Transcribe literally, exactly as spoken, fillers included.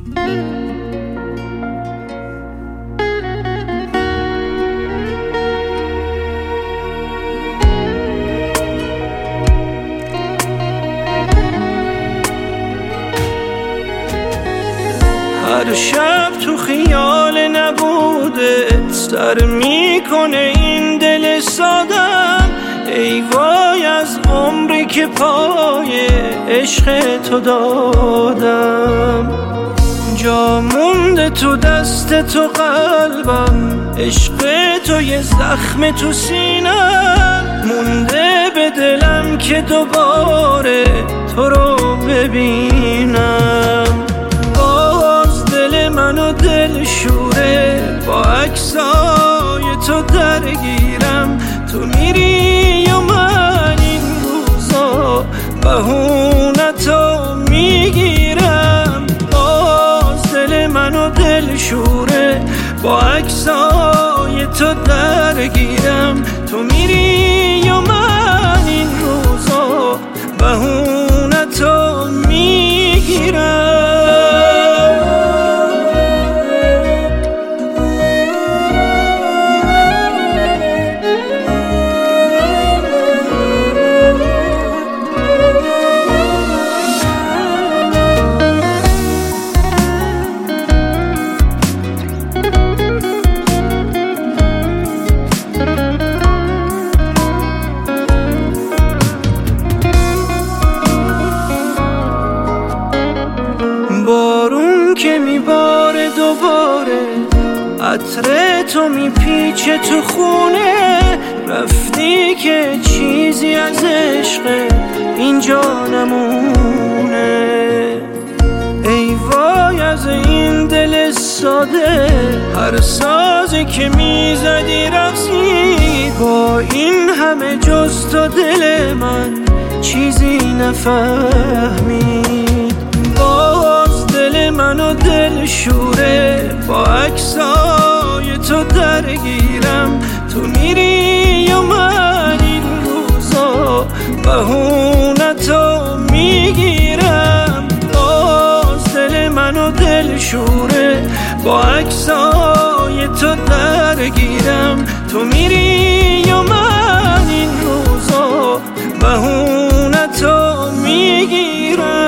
هر شب تو خیال نبوده سر میکنه این دل سادم. ای وای از عمری که پای عشق تو دادم. جا مونده تو دست تو قلبم، عشق تو یه زخم تو سینم. مونده به دلم که دوباره تو رو ببینم. باز دل منو دل شوره، با عکسای تو درگیرم. تو میری و من این روزا بهونتو میگیرم. باز دل منو دل شوره، با عکسای تو درگیرم. تو میری و من این روزا بهونتو میگیرم. بارون که میباره دوباره، عطر تو میپیچه تو خونه. رفتی که چیزی از عشق اینجا نمونه. ای وای از این دل ساده، هر سازی که میزدی رقصی. با این همه جز تو دل من چیزی نفهمید. باز دل منو دل شوره، با عکسای تو درگیرم. تو میری و من این روزا بهونتو میگیرم. باز دل منو دل شوره، با عکسای تو درگیرم. تو میری و من این روزا بهونتو میگیرم.